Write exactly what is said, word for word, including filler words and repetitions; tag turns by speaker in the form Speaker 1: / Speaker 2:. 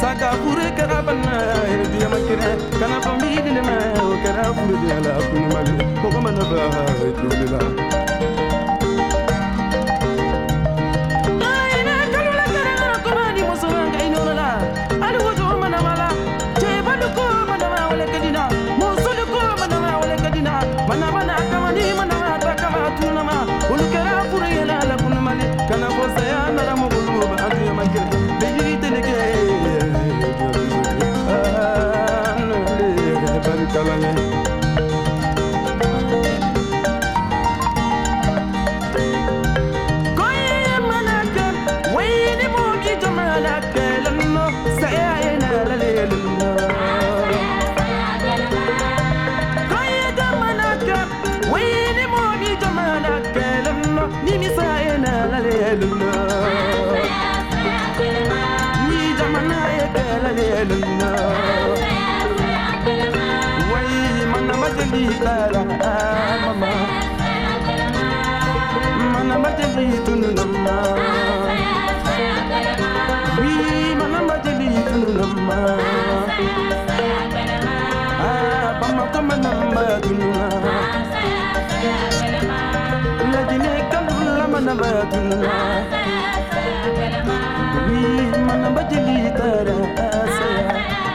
Speaker 1: saka fure karabana biya makire kana famili le ma o kara fure de la kunmali ko ko manaba tulila ayna kalula karana ko mani musanga inola alu wojo manamala je baluko manama wala kadina musuluko manama wala kadina manama na kamani manama takama tunama ulu kara fure la la kunmali kana ko saya na mo bulu ba biya makire beji teleke Kalanya Koye manaka Wayne mogi jamalaka Lanno saya ina lalelunno Koye jamalaka Wayne mogi jamalaka Lanno Nimi saya ina lalelunno Ni jamanaka lalelunno Mana majeli kara mama Mana majeli tunama Wi mana majeli tunama Ah bama kama namba tunama Lagine kalula mana batuna Wi mana majeli kara saya